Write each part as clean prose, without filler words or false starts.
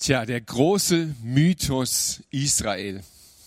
Tja, der große Mythos Israel.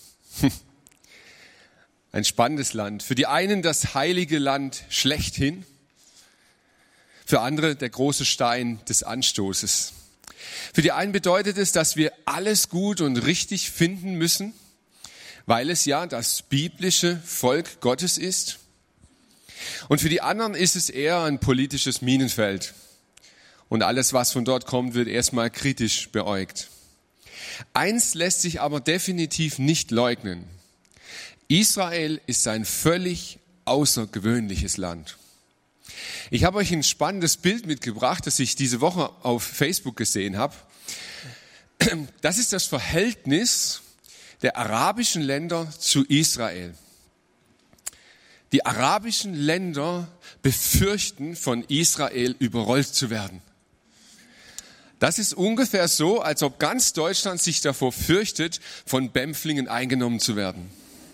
Ein spannendes Land. Für die einen das heilige Land schlechthin, für andere der große Stein des Anstoßes. Für die einen bedeutet es, dass wir alles gut und richtig finden müssen, weil es ja das biblische Volk Gottes ist. Und für die anderen ist es eher ein politisches Minenfeld. Und alles, was von dort kommt, wird erstmal kritisch beäugt. Eins lässt sich aber definitiv nicht leugnen. Israel ist ein völlig außergewöhnliches Land. Ich habe euch ein spannendes Bild mitgebracht, das ich diese Woche auf Facebook gesehen habe. Das ist das Verhältnis der arabischen Länder zu Israel. Die arabischen Länder befürchten, von Israel überrollt zu werden. Das ist ungefähr so, als ob ganz Deutschland sich davor fürchtet, von Bempflingen eingenommen zu werden.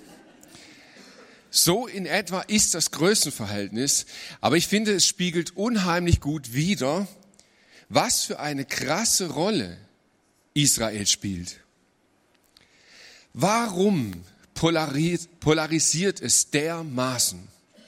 So in etwa ist das Größenverhältnis, aber ich finde, es spiegelt unheimlich gut wider, was für eine krasse Rolle Israel spielt. Warum polarisiert es dermaßen?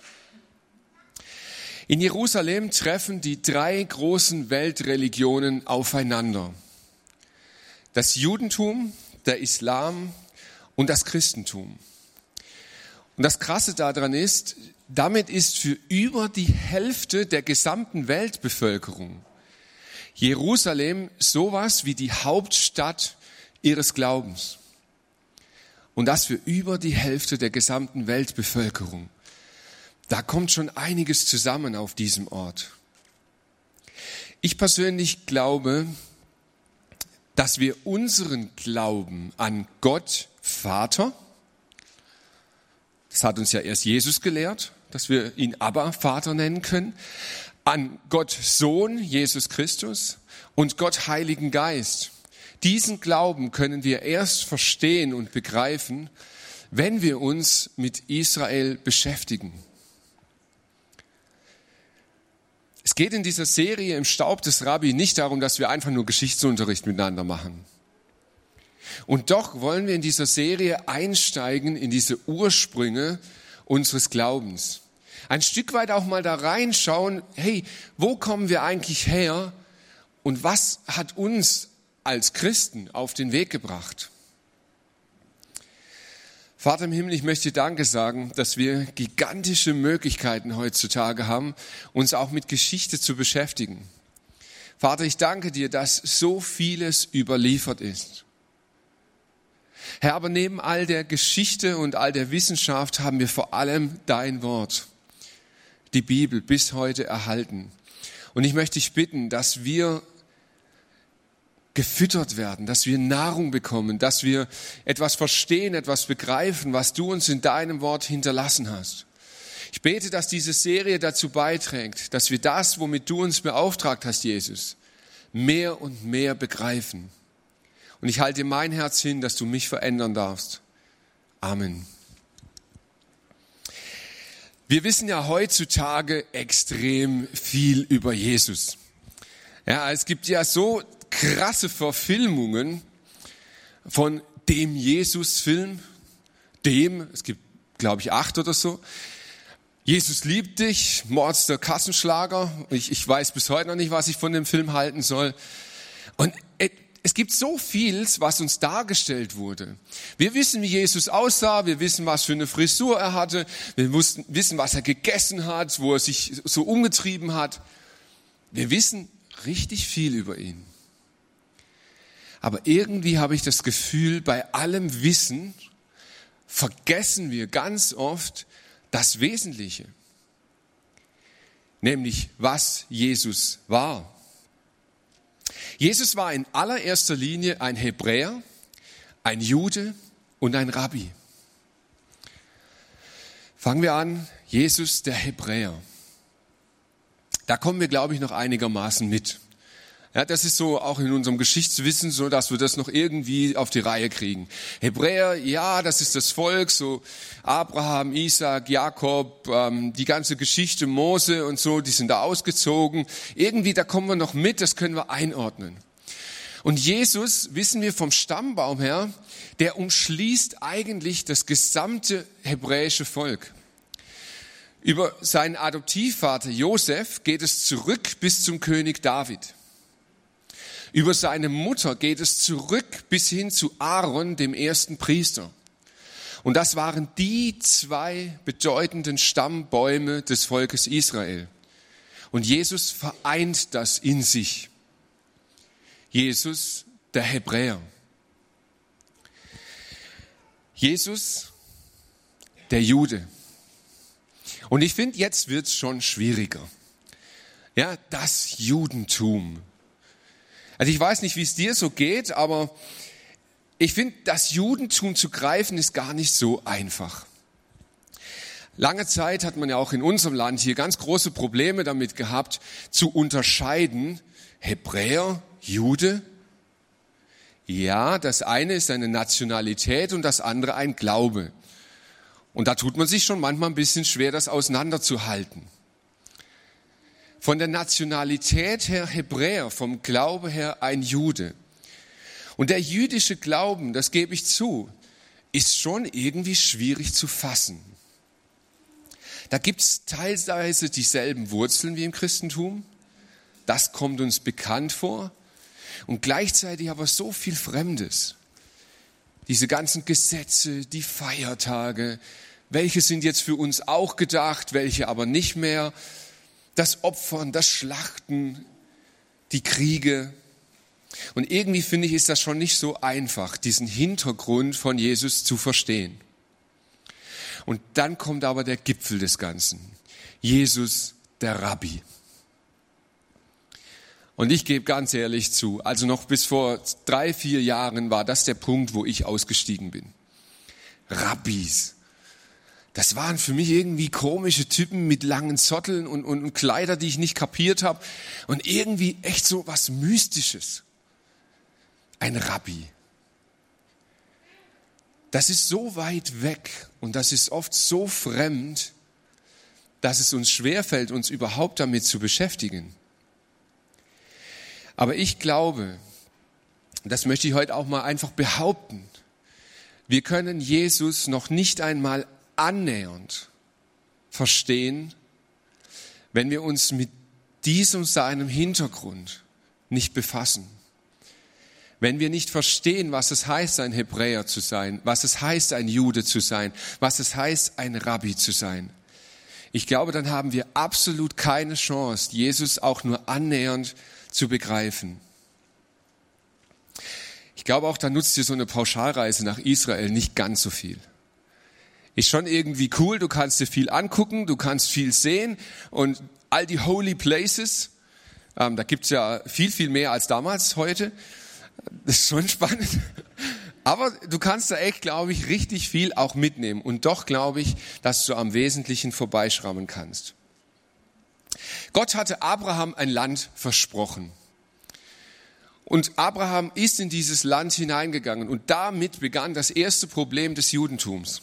In Jerusalem treffen die drei großen Weltreligionen aufeinander. Das Judentum, der Islam und das Christentum. Und das Krasse daran ist, damit ist für über die Hälfte der gesamten Weltbevölkerung Jerusalem sowas wie die Hauptstadt ihres Glaubens. Und das für über die Hälfte der gesamten Weltbevölkerung. Da kommt schon einiges zusammen auf diesem Ort. Ich persönlich glaube, dass wir unseren Glauben an Gott Vater, das hat uns ja erst Jesus gelehrt, dass wir ihn Abba Vater nennen können, an Gott Sohn, Jesus Christus und Gott Heiligen Geist. Diesen Glauben können wir erst verstehen und begreifen, wenn wir uns mit Israel beschäftigen. Es geht in dieser Serie im Staub des Rabbi nicht darum, dass wir einfach nur Geschichtsunterricht miteinander machen. Und doch wollen wir in dieser Serie einsteigen in diese Ursprünge unseres Glaubens. Ein Stück weit auch mal da reinschauen, hey, wo kommen wir eigentlich her und was hat uns als Christen auf den Weg gebracht? Vater im Himmel, ich möchte dir Danke sagen, dass wir gigantische Möglichkeiten heutzutage haben, uns auch mit Geschichte zu beschäftigen. Vater, ich danke dir, dass so vieles überliefert ist. Herr, aber neben all der Geschichte und all der Wissenschaft haben wir vor allem dein Wort, die Bibel, bis heute erhalten. Und ich möchte dich bitten, dass wir gefüttert werden, dass wir Nahrung bekommen, dass wir etwas verstehen, etwas begreifen, was du uns in deinem Wort hinterlassen hast. Ich bete, dass diese Serie dazu beiträgt, dass wir das, womit du uns beauftragt hast, Jesus, mehr und mehr begreifen. Und ich halte mein Herz hin, dass du mich verändern darfst. Amen. Wir wissen ja heutzutage extrem viel über Jesus. Ja, es gibt ja so krasse Verfilmungen von dem Jesus-Film, es gibt, glaube ich, 8 oder so. Jesus liebt dich, Mords der Kassenschlager. Ich weiß bis heute noch nicht, was ich von dem Film halten soll. Und es gibt so vieles, was uns dargestellt wurde. Wir wissen, wie Jesus aussah, wir wissen, was für eine Frisur er hatte, wir wissen, was er gegessen hat, wo er sich so umgetrieben hat. Wir wissen richtig viel über ihn. Aber irgendwie habe ich das Gefühl, bei allem Wissen vergessen wir ganz oft das Wesentliche. Nämlich, was Jesus war. Jesus war in allererster Linie ein Hebräer, ein Jude und ein Rabbi. Fangen wir an, Jesus der Hebräer. Da kommen wir, glaube ich, noch einigermaßen mit. Ja, das ist so auch in unserem Geschichtswissen so, dass wir das noch irgendwie auf die Reihe kriegen. Hebräer, ja, das ist das Volk, so Abraham, Isaac, Jakob, die ganze Geschichte, Mose und so, die sind da ausgezogen. Irgendwie, da kommen wir noch mit, das können wir einordnen. Und Jesus, wissen wir vom Stammbaum her, der umschließt eigentlich das gesamte hebräische Volk. Über seinen Adoptivvater Josef geht es zurück bis zum König David. Über seine Mutter geht es zurück bis hin zu Aaron, dem ersten Priester. Und das waren die zwei bedeutenden Stammbäume des Volkes Israel. Und Jesus vereint das in sich. Jesus, der Hebräer. Jesus, der Jude. Und ich finde, jetzt wird es schon schwieriger. Ja, das Judentum. Also ich weiß nicht, wie es dir so geht, aber ich finde, das Judentum zu greifen ist gar nicht so einfach. Lange Zeit hat man ja auch in unserem Land hier ganz große Probleme damit gehabt, zu unterscheiden, Hebräer, Jude. Ja, das eine ist eine Nationalität und das andere ein Glaube. Und da tut man sich schon manchmal ein bisschen schwer, das auseinanderzuhalten. Von der Nationalität her Hebräer, vom Glaube her ein Jude. Und der jüdische Glauben, das gebe ich zu, ist schon irgendwie schwierig zu fassen. Da gibt es teilweise dieselben Wurzeln wie im Christentum. Das kommt uns bekannt vor. Und gleichzeitig aber so viel Fremdes. Diese ganzen Gesetze, die Feiertage, welche sind jetzt für uns auch gedacht, welche aber nicht mehr. Das Opfern, das Schlachten, die Kriege. Und irgendwie finde ich, ist das schon nicht so einfach, diesen Hintergrund von Jesus zu verstehen. Und dann kommt aber der Gipfel des Ganzen. Jesus, der Rabbi. Und ich gebe ganz ehrlich zu, also noch bis vor 3-4 Jahren war das der Punkt, wo ich ausgestiegen bin. Rabbis. Das waren für mich irgendwie komische Typen mit langen Zotteln und Kleider, die ich nicht kapiert habe. Und irgendwie echt so was Mystisches. Ein Rabbi. Das ist so weit weg und das ist oft so fremd, dass es uns schwerfällt, uns überhaupt damit zu beschäftigen. Aber ich glaube, das möchte ich heute auch mal einfach behaupten, wir können Jesus noch nicht einmal annähernd verstehen, wenn wir uns mit diesem seinem Hintergrund nicht befassen. Wenn wir nicht verstehen, was es heißt, ein Hebräer zu sein, was es heißt, ein Jude zu sein, was es heißt, ein Rabbi zu sein. Ich glaube, dann haben wir absolut keine Chance, Jesus auch nur annähernd zu begreifen. Ich glaube auch, da nutzt dir so eine Pauschalreise nach Israel nicht ganz so viel. Ist schon irgendwie cool, du kannst dir viel angucken, du kannst viel sehen und all die Holy Places, da gibt's ja viel, viel mehr als damals heute. Das ist schon spannend. Aber du kannst da echt, glaube ich, richtig viel auch mitnehmen. Und doch glaube ich, dass du am Wesentlichen vorbeischrammen kannst. Gott hatte Abraham ein Land versprochen. Und Abraham ist in dieses Land hineingegangen. Und damit begann das erste Problem des Judentums.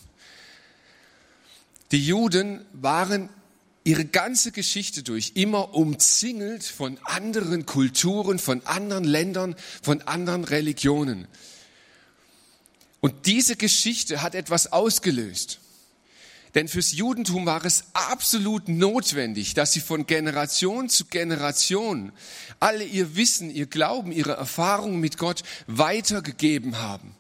Die Juden waren ihre ganze Geschichte durch immer umzingelt von anderen Kulturen, von anderen Ländern, von anderen Religionen. Und diese Geschichte hat etwas ausgelöst. Denn fürs Judentum war es absolut notwendig, dass sie von Generation zu Generation alle ihr Wissen, ihr Glauben, ihre Erfahrungen mit Gott weitergegeben haben.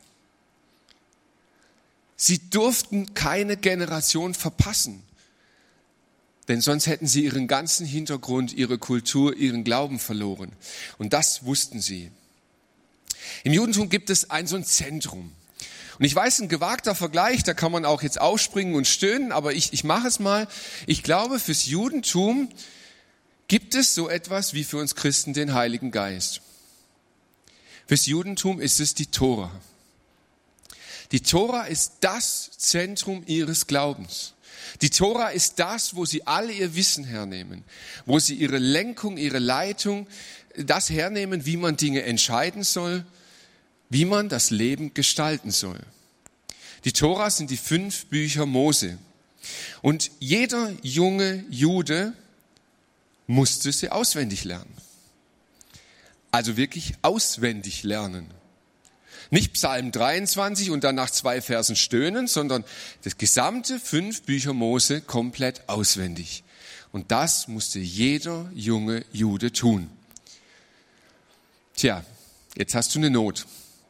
Sie durften keine Generation verpassen. Denn sonst hätten sie ihren ganzen Hintergrund, ihre Kultur, ihren Glauben verloren. Und das wussten sie. Im Judentum gibt es so ein Zentrum. Und ich weiß, ein gewagter Vergleich, da kann man auch jetzt aufspringen und stöhnen, aber ich mache es mal. Ich glaube, fürs Judentum gibt es so etwas wie für uns Christen den Heiligen Geist. Fürs Judentum ist es die Tora. Die Tora ist das Zentrum ihres Glaubens. Die Tora ist das, wo sie alle ihr Wissen hernehmen, wo sie ihre Lenkung, ihre Leitung, das hernehmen, wie man Dinge entscheiden soll, wie man das Leben gestalten soll. Die Tora sind die 5 Bücher Mose. Und jeder junge Jude musste sie auswendig lernen. Also wirklich auswendig lernen. Nicht Psalm 23 und dann nach 2 Versen stöhnen, sondern das gesamte 5 Bücher Mose komplett auswendig. Und das musste jeder junge Jude tun. Tja, jetzt hast du eine Not.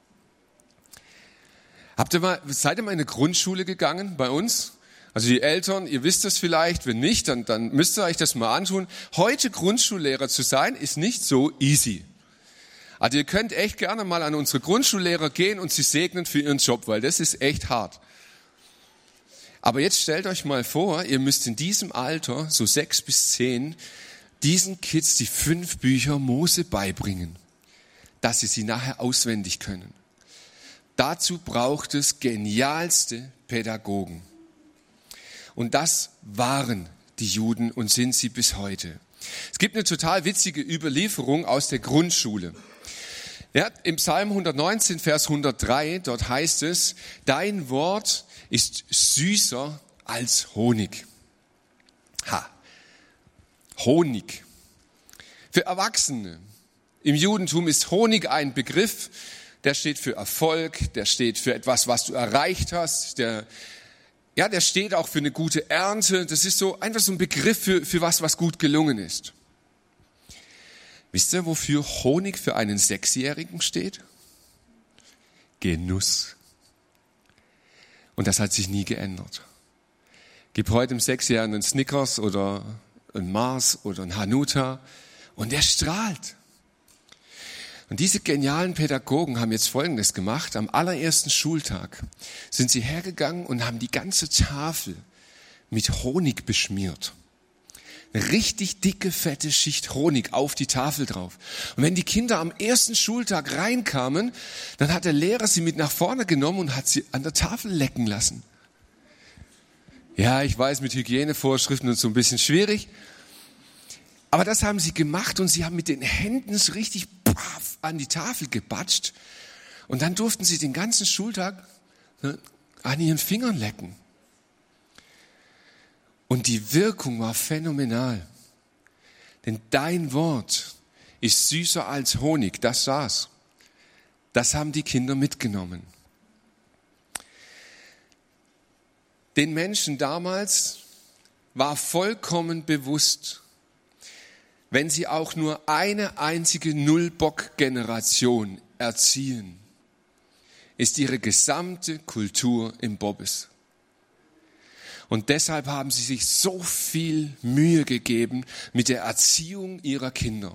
Seid ihr mal in eine Grundschule gegangen bei uns? Also die Eltern, ihr wisst das vielleicht, wenn nicht, dann müsst ihr euch das mal antun. Heute Grundschullehrer zu sein, ist nicht so easy. Also ihr könnt echt gerne mal an unsere Grundschullehrer gehen und sie segnen für ihren Job, weil das ist echt hart. Aber jetzt stellt euch mal vor, ihr müsst in diesem Alter, so 6 bis 10, diesen Kids die 5 Bücher Mose beibringen, dass sie nachher auswendig können. Dazu braucht es genialste Pädagogen. Und das waren die Juden und sind sie bis heute. Es gibt eine total witzige Überlieferung aus der Grundschule. Ja, im Psalm 119, Vers 103, dort heißt es, dein Wort ist süßer als Honig. Honig. Für Erwachsene. Im Judentum ist Honig ein Begriff, der steht für Erfolg, der steht für etwas, was du erreicht hast, der steht auch für eine gute Ernte. Das ist so einfach so ein Begriff für was gut gelungen ist. Wisst ihr, wofür Honig für einen 6-Jährigen steht? Genuss. Und das hat sich nie geändert. Gib heute dem 6-Jährigen einen Snickers oder einen Mars oder einen Hanuta und der strahlt. Und diese genialen Pädagogen haben jetzt Folgendes gemacht. Am allerersten Schultag sind sie hergegangen und haben die ganze Tafel mit Honig beschmiert. Eine richtig dicke, fette Schicht Honig auf die Tafel drauf. Und wenn die Kinder am ersten Schultag reinkamen, dann hat der Lehrer sie mit nach vorne genommen und hat sie an der Tafel lecken lassen. Ja, ich weiß, mit Hygienevorschriften und so ein bisschen schwierig. Aber das haben sie gemacht und sie haben mit den Händen so richtig an die Tafel gebatscht. Und dann durften sie den ganzen Schultag an ihren Fingern lecken. Und die Wirkung war phänomenal. Denn dein Wort ist süßer als Honig. Das war's. Das haben die Kinder mitgenommen. Den Menschen damals war vollkommen bewusst, wenn sie auch nur eine einzige Nullbock-Generation erziehen, ist ihre gesamte Kultur im Bobbes. Und deshalb haben sie sich so viel Mühe gegeben mit der Erziehung ihrer Kinder.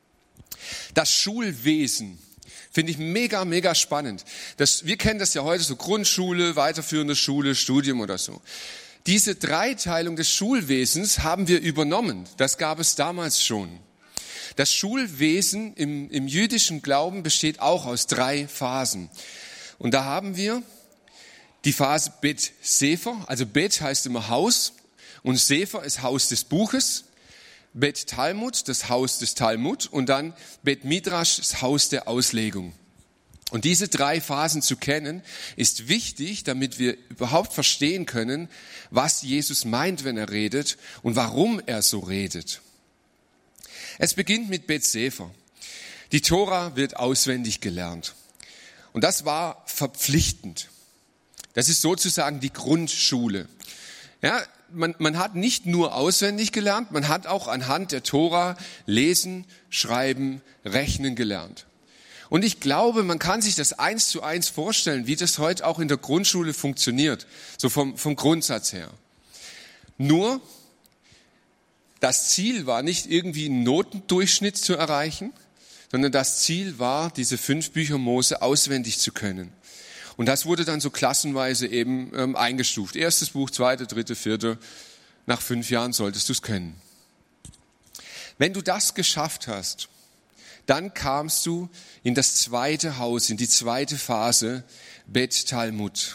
Das Schulwesen finde ich mega, mega spannend. Wir kennen das ja heute so Grundschule, weiterführende Schule, Studium oder so. Diese Dreiteilung des Schulwesens haben wir übernommen. Das gab es damals schon. Das Schulwesen im jüdischen Glauben besteht auch aus 3 Phasen. Und da haben wir die Phase Bet Sefer, also Bet heißt immer Haus und Sefer ist Haus des Buches. Bet Talmud, das Haus des Talmud und dann Bet Midrash, das Haus der Auslegung. Und diese 3 Phasen zu kennen, ist wichtig, damit wir überhaupt verstehen können, was Jesus meint, wenn er redet und warum er so redet. Es beginnt mit Bet Sefer. Die Tora wird auswendig gelernt. Und das war verpflichtend. Das ist sozusagen die Grundschule. Ja, man hat nicht nur auswendig gelernt, man hat auch anhand der Tora lesen, schreiben, rechnen gelernt. Und ich glaube, man kann sich das 1:1 vorstellen, wie das heute auch in der Grundschule funktioniert, so vom Grundsatz her. Nur, das Ziel war nicht irgendwie einen Notendurchschnitt zu erreichen, sondern das Ziel war, diese 5 Bücher Mose auswendig zu können. Und das wurde dann so klassenweise eben eingestuft. 1. Buch, 2., 3., 4. Nach 5 Jahren solltest du es können. Wenn du das geschafft hast, dann kamst du in das 2. Haus, in die 2. Phase, Bet Talmud.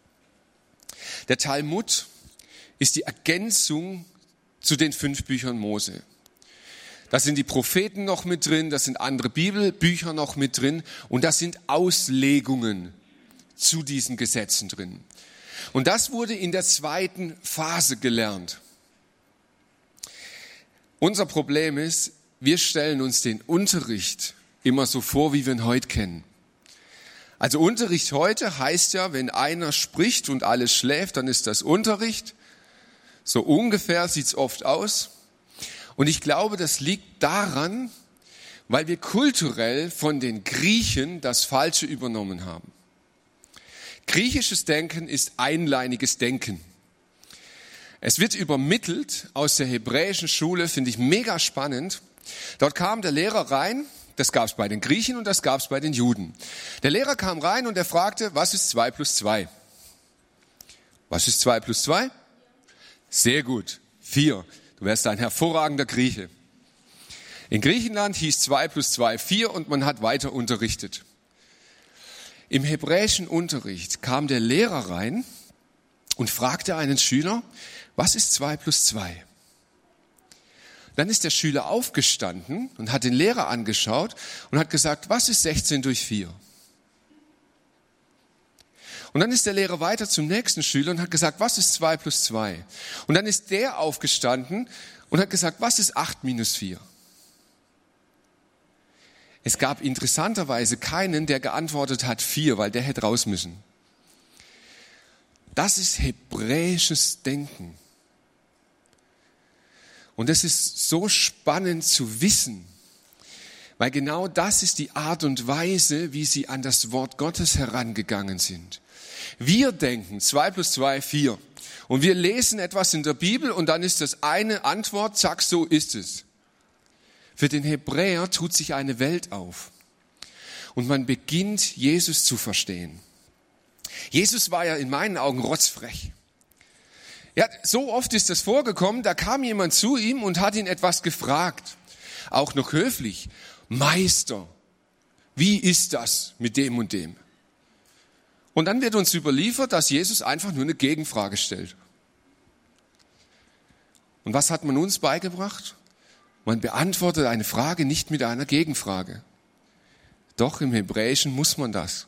Der Talmud ist die Ergänzung zu den 5 Büchern Mose. Da sind die Propheten noch mit drin, da sind andere Bibelbücher noch mit drin und das sind Auslegungen zu diesen Gesetzen drin. Und das wurde in der 2. Phase gelernt. Unser Problem ist, wir stellen uns den Unterricht immer so vor, wie wir ihn heute kennen. Also Unterricht heute heißt ja, wenn einer spricht und alles schläft, dann ist das Unterricht. So ungefähr sieht's oft aus. Und ich glaube, das liegt daran, weil wir kulturell von den Griechen das Falsche übernommen haben. Griechisches Denken ist einleiniges Denken. Es wird übermittelt aus der hebräischen Schule, finde ich mega spannend. Dort kam der Lehrer rein, das gab es bei den Griechen und das gab es bei den Juden. Der Lehrer kam rein und er fragte, was ist 2 plus 2? Was ist 2 plus 2? Sehr gut, 4. Du wärst ein hervorragender Grieche. In Griechenland hieß 2 plus 2 4 und man hat weiter unterrichtet. Im hebräischen Unterricht kam der Lehrer rein und fragte einen Schüler, was ist 2 plus 2? Dann ist der Schüler aufgestanden und hat den Lehrer angeschaut und hat gesagt, was ist 16 durch 4? Und dann ist der Lehrer weiter zum nächsten Schüler und hat gesagt, was ist 2 plus 2? Und dann ist der aufgestanden und hat gesagt, was ist 8 minus 4? Es gab interessanterweise keinen, der geantwortet hat 4, weil der hätte raus müssen. Das ist hebräisches Denken. Und es ist so spannend zu wissen, weil genau das ist die Art und Weise, wie sie an das Wort Gottes herangegangen sind. Wir denken 2 plus 2, 4. Und wir lesen etwas in der Bibel und dann ist das eine Antwort, zack, so ist es. Für den Hebräer tut sich eine Welt auf. Und man beginnt, Jesus zu verstehen. Jesus war ja in meinen Augen rotzfrech. Ja, so oft ist das vorgekommen, da kam jemand zu ihm und hat ihn etwas gefragt. Auch noch höflich. Meister, wie ist das mit dem und dem? Und dann wird uns überliefert, dass Jesus einfach nur eine Gegenfrage stellt. Und was hat man uns beigebracht? Man beantwortet eine Frage nicht mit einer Gegenfrage. Doch im Hebräischen muss man das.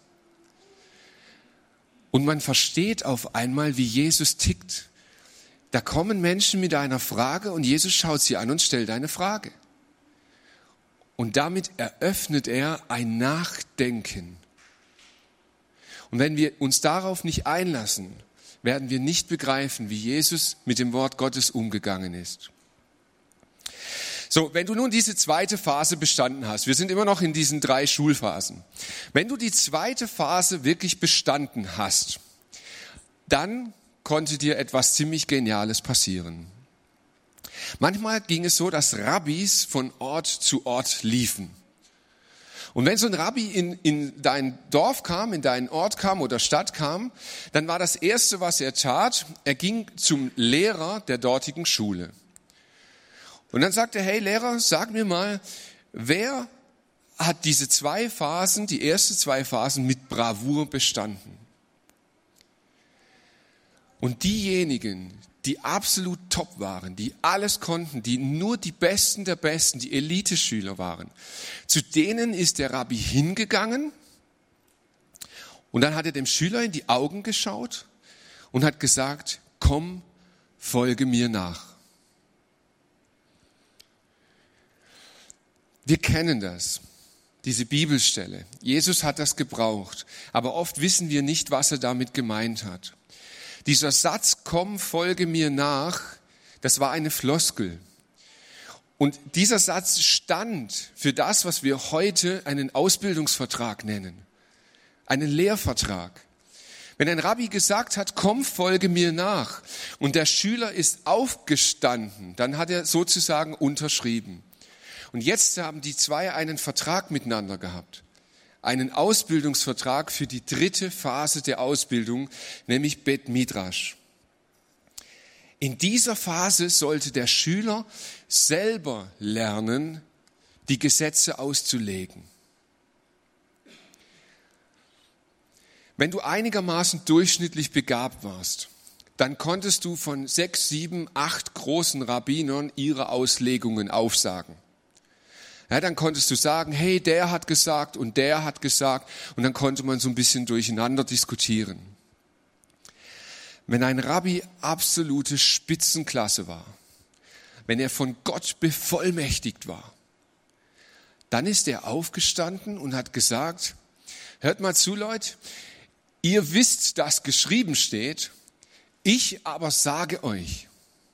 Und man versteht auf einmal, wie Jesus tickt. Da kommen Menschen mit einer Frage und Jesus schaut sie an und stellt eine Frage. Und damit eröffnet er ein Nachdenken. Und wenn wir uns darauf nicht einlassen, werden wir nicht begreifen, wie Jesus mit dem Wort Gottes umgegangen ist. So, wenn du nun diese zweite Phase bestanden hast, wir sind immer noch in diesen 3 Schulphasen. Wenn du die zweite Phase wirklich bestanden hast, dann konnte dir etwas ziemlich Geniales passieren. Manchmal ging es so, dass Rabbis von Ort zu Ort liefen. Und wenn so ein Rabbi in dein Dorf kam, in deinen Ort kam oder Stadt kam, dann war das Erste, was er tat, er ging zum Lehrer der dortigen Schule. Und dann sagte er, hey Lehrer, sag mir mal, wer hat diese 2 Phasen, die ersten 2 Phasen mit Bravour bestanden? Und diejenigen, die absolut top waren, die alles konnten, die nur die Besten der Besten, die Eliteschüler waren, zu denen ist der Rabbi hingegangen und dann hat er dem Schüler in die Augen geschaut und hat gesagt, komm, folge mir nach. Wir kennen das, diese Bibelstelle. Jesus hat das gebraucht, aber oft wissen wir nicht, was er damit gemeint hat. Dieser Satz, komm, folge mir nach, das war eine Floskel. Und dieser Satz stand für das, was wir heute einen Ausbildungsvertrag nennen, einen Lehrvertrag. Wenn ein Rabbi gesagt hat, komm, folge mir nach, und der Schüler ist aufgestanden, dann hat er sozusagen unterschrieben. Und jetzt haben die 2 einen Vertrag miteinander gehabt. Einen Ausbildungsvertrag für die 3. Phase der Ausbildung, nämlich Bet Midrash. In dieser Phase sollte der Schüler selber lernen, die Gesetze auszulegen. Wenn du einigermaßen durchschnittlich begabt warst, dann konntest du von 6, 7, 8 großen Rabbinern ihre Auslegungen aufsagen. Ja, dann konntest du sagen, hey, der hat gesagt und der hat gesagt, und dann konnte man so ein bisschen durcheinander diskutieren. Wenn ein Rabbi absolute Spitzenklasse war, wenn er von Gott bevollmächtigt war, Dann ist er aufgestanden und hat gesagt, hört mal zu, Leute, ihr wisst, dass geschrieben steht, ich aber sage euch.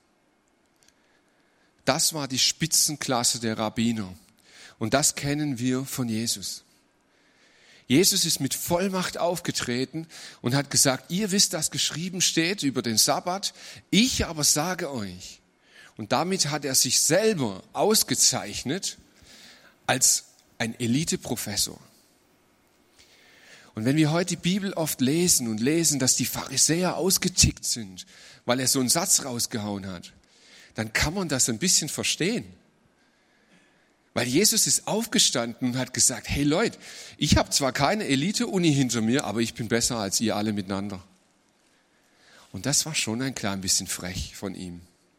Das war die Spitzenklasse der Rabbiner. Und das kennen wir von Jesus. Jesus ist mit Vollmacht aufgetreten und hat gesagt, ihr wisst, dass geschrieben steht über den Sabbat, ich aber sage euch. Und damit hat er sich selber ausgezeichnet als ein Eliteprofessor. Und wenn wir heute die Bibel oft lesen und lesen, dass die Pharisäer ausgetickt sind, weil er so einen Satz rausgehauen hat, dann kann man das ein bisschen verstehen. Weil Jesus ist aufgestanden und hat gesagt, hey Leute, ich habe zwar keine Elite-Uni hinter mir, aber ich bin besser als ihr alle miteinander. Und das war schon ein klein bisschen frech von ihm.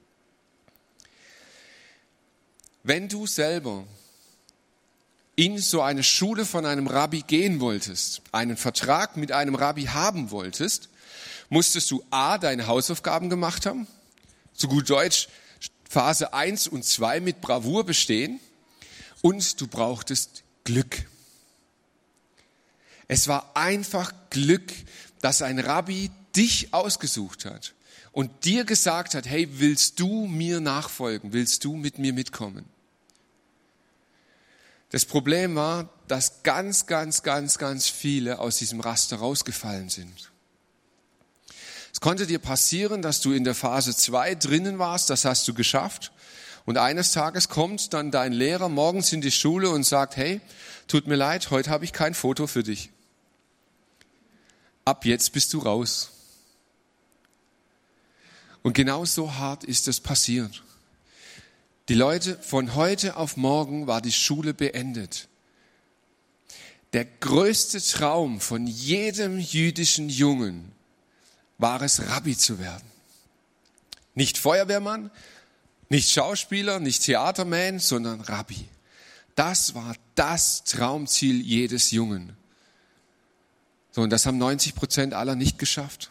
Wenn du selber in so eine Schule von einem Rabbi gehen wolltest, einen Vertrag mit einem Rabbi haben wolltest, musstest du A, deine Hausaufgaben gemacht haben, zu gut Deutsch Phase 1 und 2 mit Bravour bestehen, und du brauchtest Glück. Es war einfach Glück, dass ein Rabbi dich ausgesucht hat und dir gesagt hat, hey, willst du mir nachfolgen? Willst du mit mir mitkommen? Das Problem war, dass ganz viele aus diesem Raster rausgefallen sind. Es konnte dir passieren, dass du in der Phase 2 drinnen warst, das hast du geschafft. Und eines Tages kommt dann dein Lehrer morgens in die Schule und sagt, hey, tut mir leid, heute habe ich kein Foto für dich. Ab jetzt bist du raus. Und genau so hart ist es passiert. Die Leute, von heute auf morgen war die Schule beendet. Der größte Traum von jedem jüdischen Jungen war es, Rabbi zu werden. Nicht Feuerwehrmann, nicht Schauspieler, nicht Theaterman, sondern Rabbi. Das war das Traumziel jedes Jungen. So, und das haben 90% aller nicht geschafft.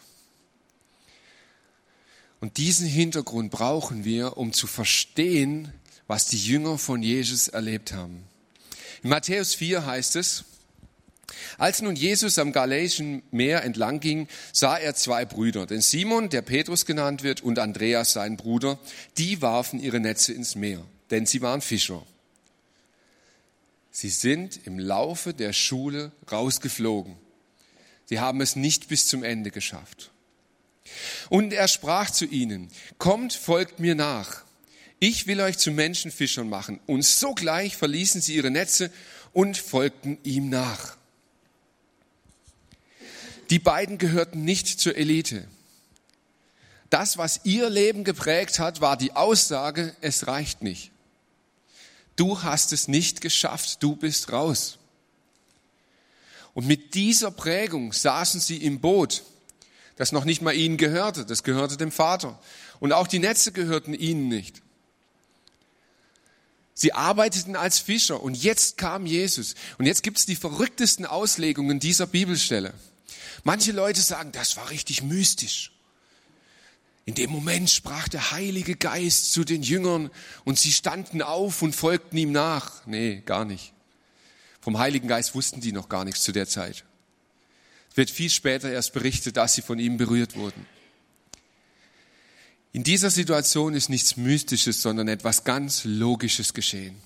Und diesen Hintergrund brauchen wir, um zu verstehen, was die Jünger von Jesus erlebt haben. In Matthäus 4 heißt es, als nun Jesus am Galiläischen Meer entlang ging, sah er zwei Brüder, den Simon, der Petrus genannt wird, und Andreas, sein Bruder. Die warfen ihre Netze ins Meer, denn sie waren Fischer. Sie sind im Laufe der Schule rausgeflogen. Sie haben es nicht bis zum Ende geschafft. Und er sprach zu ihnen, kommt, folgt mir nach. Ich will euch zu Menschenfischern machen. Und sogleich verließen sie ihre Netze und folgten ihm nach. Die beiden gehörten nicht zur Elite. Das, was ihr Leben geprägt hat, war die Aussage, es reicht nicht. Du hast es nicht geschafft, du bist raus. Und mit dieser Prägung saßen sie im Boot, das noch nicht mal ihnen gehörte, das gehörte dem Vater. Und auch die Netze gehörten ihnen nicht. Sie arbeiteten als Fischer und jetzt kam Jesus. Und jetzt gibt es die verrücktesten Auslegungen dieser Bibelstelle. Manche Leute sagen, das war richtig mystisch. In dem Moment sprach der Heilige Geist zu den Jüngern und sie standen auf und folgten ihm nach. Nee, gar nicht. Vom Heiligen Geist wussten die noch gar nichts zu der Zeit. Es wird viel später erst berichtet, dass sie von ihm berührt wurden. In dieser Situation ist nichts Mystisches, sondern etwas ganz Logisches geschehen.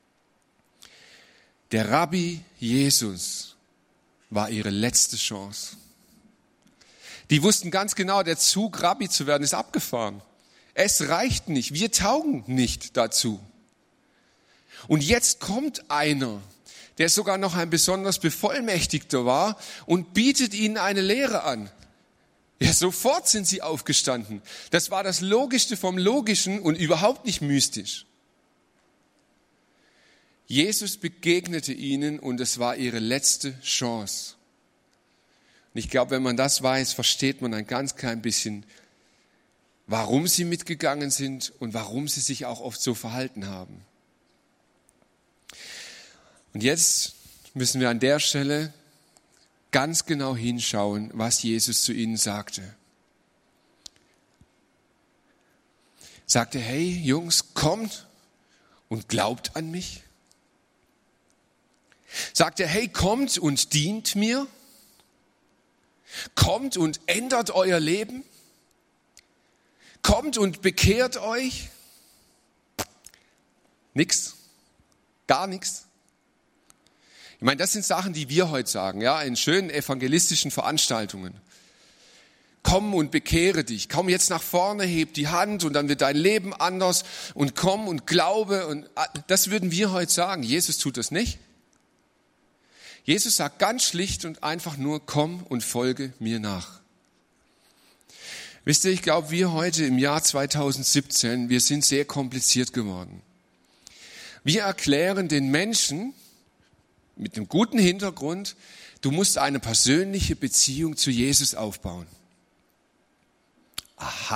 Der Rabbi Jesus war ihre letzte Chance. Die wussten ganz genau, der Zug, Rabbi zu werden, ist abgefahren. Es reicht nicht, wir taugen nicht dazu. Und jetzt kommt einer, der sogar noch ein besonders Bevollmächtigter war und bietet ihnen eine Lehre an. Ja, sofort sind sie aufgestanden. Das war das Logischste vom Logischen und überhaupt nicht mystisch. Jesus begegnete ihnen und es war ihre letzte Chance. Und ich glaube, wenn man das weiß, versteht man ein ganz klein bisschen, warum sie mitgegangen sind und warum sie sich auch oft so verhalten haben. Und jetzt müssen wir an der Stelle ganz genau hinschauen, was Jesus zu ihnen sagte. Sagte, hey Jungs, kommt und glaubt an mich. Sagt er, hey, kommt und dient mir? Kommt und ändert euer Leben? Kommt und bekehrt euch? Nix. Gar nichts. Ich meine, das sind Sachen, die wir heute sagen, ja, in schönen evangelistischen Veranstaltungen. Komm und bekehre dich. Komm jetzt nach vorne, heb die Hand und dann wird dein Leben anders und komm und glaube. Und das würden wir heute sagen. Jesus tut das nicht. Jesus sagt ganz schlicht und einfach nur, komm und folge mir nach. Wisst ihr, ich glaube, wir heute im Jahr 2017, wir sind sehr kompliziert geworden. Wir erklären den Menschen mit einem guten Hintergrund, du musst eine persönliche Beziehung zu Jesus aufbauen. Aha.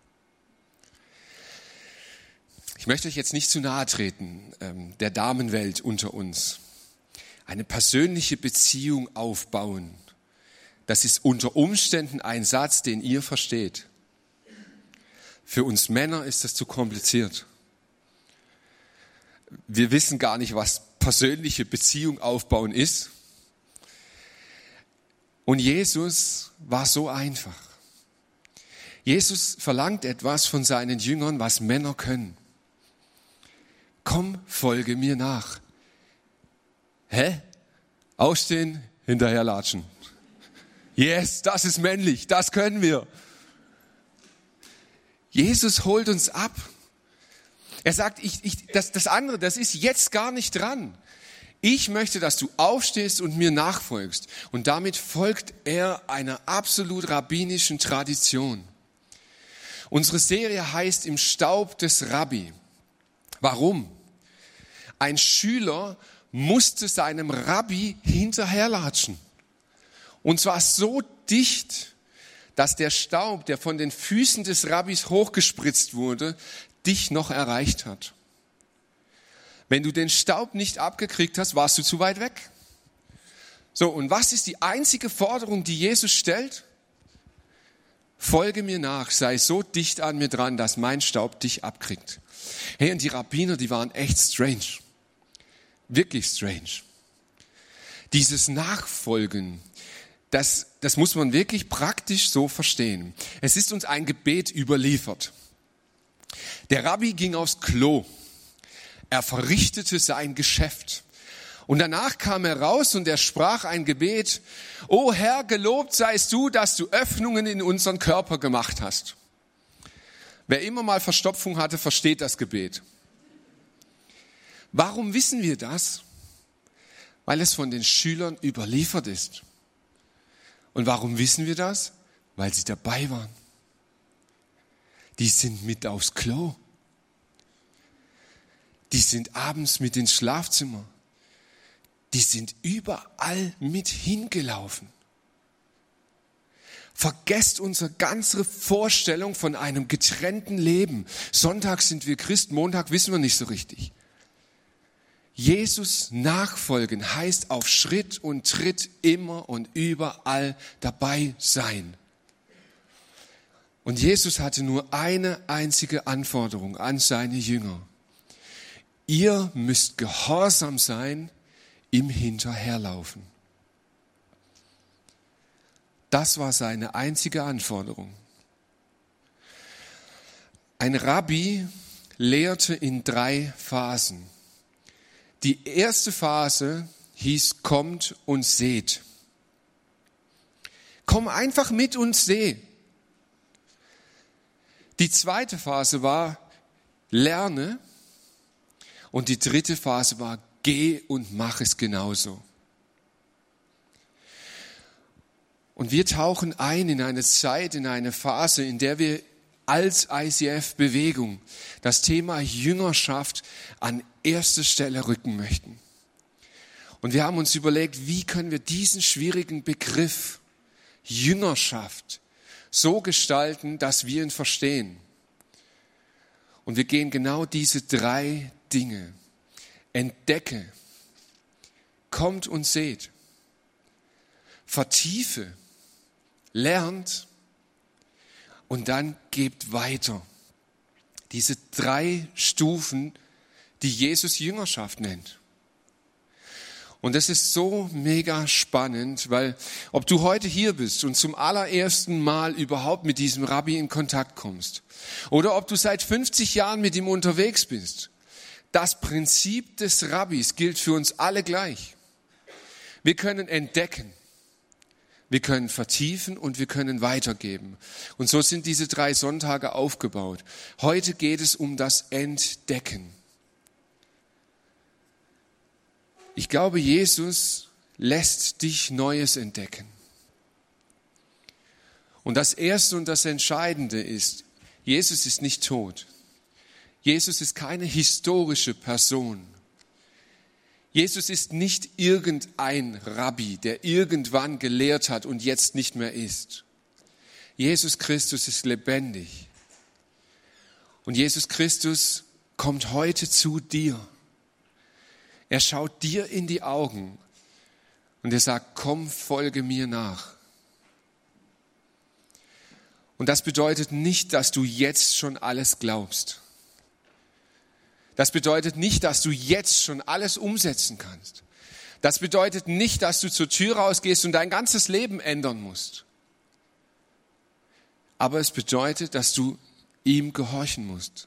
Ich möchte euch jetzt nicht zu nahe treten, der Damenwelt unter uns. Eine persönliche Beziehung aufbauen, das ist unter Umständen ein Satz, den ihr versteht. Für uns Männer ist das zu kompliziert. Wir wissen gar nicht, was persönliche Beziehung aufbauen ist. Und Jesus war so einfach. Jesus verlangt etwas von seinen Jüngern, was Männer können. Komm, folge mir nach. Hä? Aufstehen, hinterherlatschen. Yes, das ist männlich, das können wir. Jesus holt uns ab. Er sagt, das andere, das ist jetzt gar nicht dran. Ich möchte, dass du aufstehst und mir nachfolgst. Und damit folgt er einer absolut rabbinischen Tradition. Unsere Serie heißt Im Staub des Rabbi. Warum? Ein Schüler musste seinem Rabbi hinterherlatschen. Und zwar so dicht, dass der Staub, der von den Füßen des Rabbis hochgespritzt wurde, dich noch erreicht hat. Wenn du den Staub nicht abgekriegt hast, warst du zu weit weg. So, und was ist die einzige Forderung, die Jesus stellt? Folge mir nach, sei so dicht an mir dran, dass mein Staub dich abkriegt. Hey, und die Rabbiner, die waren echt strange. Wirklich strange. Dieses Nachfolgen, das muss man wirklich praktisch so verstehen. Es ist uns ein Gebet überliefert. Der Rabbi ging aufs Klo. Er verrichtete sein Geschäft. Und danach kam er raus und er sprach ein Gebet. O Herr, gelobt seist du, dass du Öffnungen in unseren Körper gemacht hast. Wer immer mal Verstopfung hatte, versteht das Gebet. Warum wissen wir das? Weil es von den Schülern überliefert ist. Und warum wissen wir das? Weil sie dabei waren. Die sind mit aufs Klo. Die sind abends mit ins Schlafzimmer. Die sind überall mit hingelaufen. Vergesst unsere ganze Vorstellung von einem getrennten Leben. Sonntag sind wir Christen, Montag wissen wir nicht so richtig. Jesus nachfolgen heißt auf Schritt und Tritt immer und überall dabei sein. Und Jesus hatte nur eine einzige Anforderung an seine Jünger. Ihr müsst gehorsam sein, ihm hinterherlaufen. Das war seine einzige Anforderung. Ein Rabbi lehrte in 3 Phasen. Die erste Phase hieß, kommt und seht. Komm einfach mit und seh. Die zweite Phase war, lerne. Und die dritte Phase war, geh und mach es genauso. Und wir tauchen ein in eine Zeit, in eine Phase, in der wir als ICF-Bewegung das Thema Jüngerschaft an erste Stelle rücken möchten. Und wir haben uns überlegt, wie können wir diesen schwierigen Begriff Jüngerschaft so gestalten, dass wir ihn verstehen. Und wir gehen genau diese 3 Dinge. Entdecke, kommt und seht, vertiefe, lernt und dann gebt weiter. Diese 3 Stufen, die Jesus Jüngerschaft nennt. Und das ist so mega spannend, weil ob du heute hier bist und zum allerersten Mal überhaupt mit diesem Rabbi in Kontakt kommst oder ob du seit 50 Jahren mit ihm unterwegs bist, das Prinzip des Rabbis gilt für uns alle gleich. Wir können entdecken, wir können vertiefen und wir können weitergeben. Und so sind diese 3 Sonntage aufgebaut. Heute geht es um das Entdecken. Ich glaube, Jesus lässt dich Neues entdecken. Und das Erste und das Entscheidende ist, Jesus ist nicht tot. Jesus ist keine historische Person. Jesus ist nicht irgendein Rabbi, der irgendwann gelehrt hat und jetzt nicht mehr ist. Jesus Christus ist lebendig. Und Jesus Christus kommt heute zu dir. Er schaut dir in die Augen und er sagt, komm, folge mir nach. Und das bedeutet nicht, dass du jetzt schon alles glaubst. Das bedeutet nicht, dass du jetzt schon alles umsetzen kannst. Das bedeutet nicht, dass du zur Tür rausgehst und dein ganzes Leben ändern musst. Aber es bedeutet, dass du ihm gehorchen musst.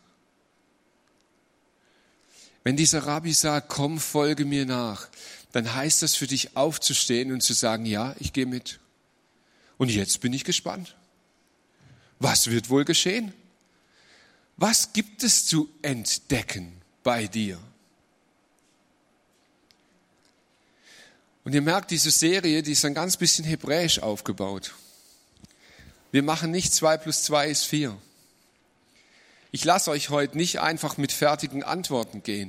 Wenn dieser Rabbi sagt, komm, folge mir nach, dann heißt das für dich aufzustehen und zu sagen, ja, ich gehe mit. Und jetzt bin ich gespannt. Was wird wohl geschehen? Was gibt es zu entdecken bei dir? Und ihr merkt, diese Serie, die ist ein ganz bisschen hebräisch aufgebaut. Wir machen nicht 2 + 2 ist 4. Ich lasse euch heute nicht einfach mit fertigen Antworten gehen.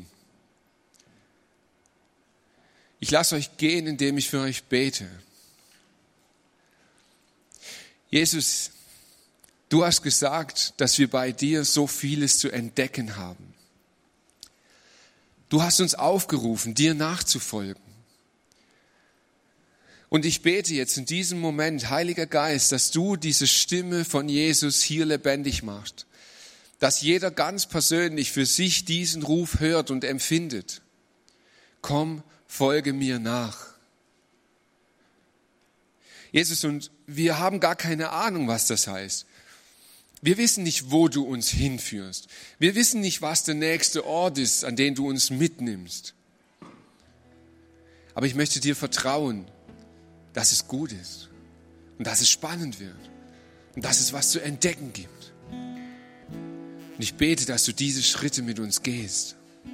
Ich lasse euch gehen, indem ich für euch bete. Jesus, du hast gesagt, dass wir bei dir so vieles zu entdecken haben. Du hast uns aufgerufen, dir nachzufolgen. Und ich bete jetzt in diesem Moment, Heiliger Geist, dass du diese Stimme von Jesus hier lebendig machst. Dass jeder ganz persönlich für sich diesen Ruf hört und empfindet. Komm, folge mir nach. Jesus, und wir haben gar keine Ahnung, was das heißt. Wir wissen nicht, wo du uns hinführst. Wir wissen nicht, was der nächste Ort ist, an den du uns mitnimmst. Aber ich möchte dir vertrauen, dass es gut ist und dass es spannend wird und dass es was zu entdecken gibt. Und ich bete, dass du diese Schritte mit uns gehst.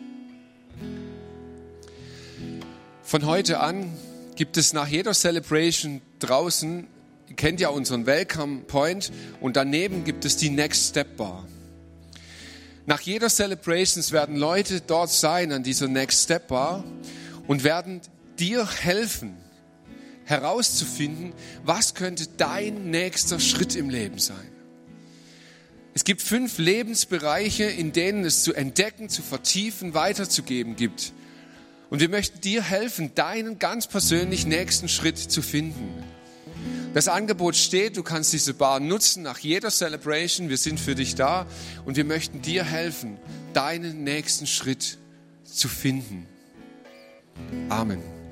Von heute an gibt es nach jeder Celebration draußen, ihr kennt ja unseren Welcome Point, und daneben gibt es die Next Step Bar. Nach jeder Celebration werden Leute dort sein an dieser Next Step Bar und werden dir helfen, herauszufinden, was könnte dein nächster Schritt im Leben sein. Es gibt 5 Lebensbereiche, in denen es zu entdecken, zu vertiefen, weiterzugeben gibt. Und wir möchten dir helfen, deinen ganz persönlich nächsten Schritt zu finden. Das Angebot steht, du kannst diese Bar nutzen nach jeder Celebration. Wir sind für dich da und wir möchten dir helfen, deinen nächsten Schritt zu finden. Amen.